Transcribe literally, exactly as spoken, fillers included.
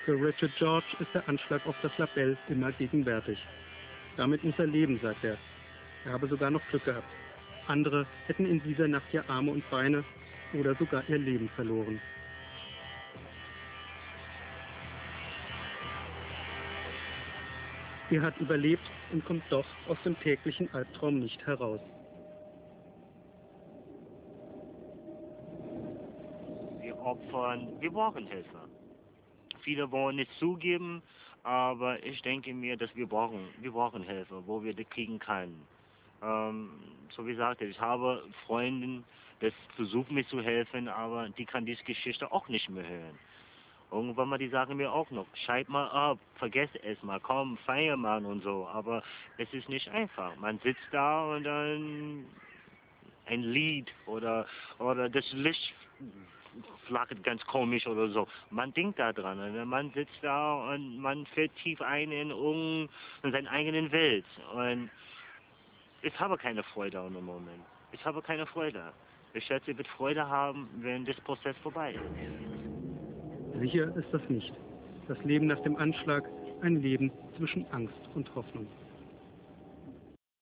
Für Richard George ist der Anschlag auf das Labell immer gegenwärtig. Damit muss er leben, sagt er. Er habe sogar noch Glück gehabt. Andere hätten in dieser Nacht ja Arme und Beine oder sogar ihr Leben verloren. Er hat überlebt und kommt doch aus dem täglichen Albtraum nicht heraus. Wir opfern, wir brauchen Helfer. Viele wollen nicht zugeben, aber ich denke mir, dass wir brauchen, wir brauchen Helfer, wo wir die kriegen können. Ähm, so wie gesagt, ich habe Freunde, das versucht mir zu helfen, aber die kann diese Geschichte auch nicht mehr hören. Irgendwann mal, die sagen mir auch noch, schalt mal ab, vergesst es mal, komm, feier mal und so. Aber es ist nicht einfach. Man sitzt da und dann ein Lied oder, oder das Licht flackert ganz komisch oder so. Man denkt da dran. Und man sitzt da und man fällt tief ein in, in seine eigenen Welt. Und ich habe keine Freude im Moment. Ich habe keine Freude. Ich schätze, ich werde Freude haben, wenn das Prozess vorbei ist. Sicher ist das nicht. Das Leben nach dem Anschlag, ein Leben zwischen Angst und Hoffnung.